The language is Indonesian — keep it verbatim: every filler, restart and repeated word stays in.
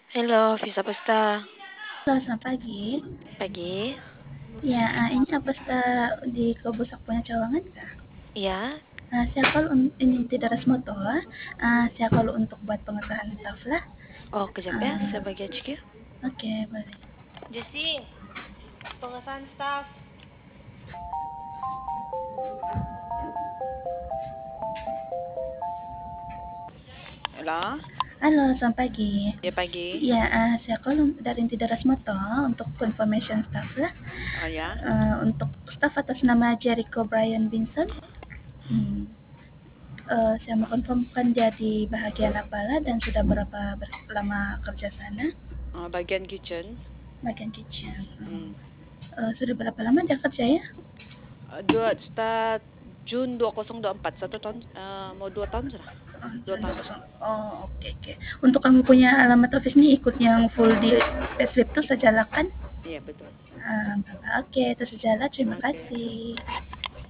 Halo, Visa Pusta. Halo, selamat pagi. Pagi. Ya, ah, ini apa sta di Kabusak punya cawangan kah? Ya. Ah, saya kalau un- ini tidak resmi toh, ah, saya kalau untuk buat pengesahan staff lah. Oh, kejap ya, Ah, saya bagi H Q. Oke, boleh. Jesse, pengesahan staff. Halo. Halo, selamat pagi. Ya pagi. Ya, ah, saya kalau dari tidak resmi toh untuk confirmation staff lah. Oh ya. Ah, untuk staff atas nama Jericho Brian Binson. Hmm, eh, saya mau konfirmkan jadi bahagian apalah dan sudah berapa ber- lama kerja sana. Oh, bagian kitchen. Bagian kitchen. Hmm. Hmm. Eh, sudah berapa lama dia kerja ya? Uh, Dua start Jun dua ribu dua puluh empat, satu tahun, uh, mau dua tahun sudah. Oh, Dua Jun tahun. dua puluh. Oh, oke oke. Untuk kamu punya alamat office nih ikut yang full di payslip tuh sejalan kan? Iya betul. Ah, oke, itu sejalan. Terima Oke. kasih.